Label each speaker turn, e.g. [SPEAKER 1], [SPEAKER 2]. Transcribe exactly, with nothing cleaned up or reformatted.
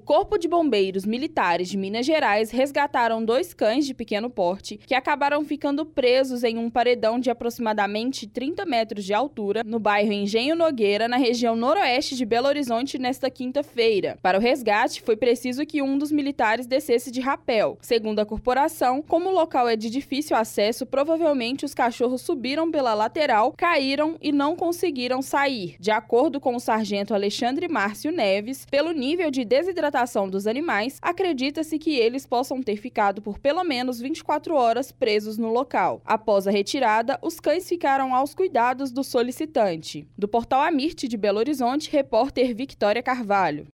[SPEAKER 1] Corpo de Bombeiros Militares de Minas Gerais resgataram dois cães de pequeno porte que acabaram ficando presos em um paredão de aproximadamente trinta metros de altura no bairro Engenho Nogueira, na região noroeste de Belo Horizonte, nesta quinta-feira. Para o resgate, foi preciso que um dos militares descesse de rapel. Segundo a corporação, como o local é de difícil acesso, provavelmente os cachorros subiram pela lateral, caíram e não conseguiram sair. De acordo com o sargento Alexandre Márcio Neves, pelo nível de desidratação dos animais, acredita-se que eles possam ter ficado por pelo menos vinte e quatro horas presos no local. Após a retirada, os cães ficaram aos cuidados do solicitante. Do portal Amirte de Belo Horizonte, repórter Victória Carvalho.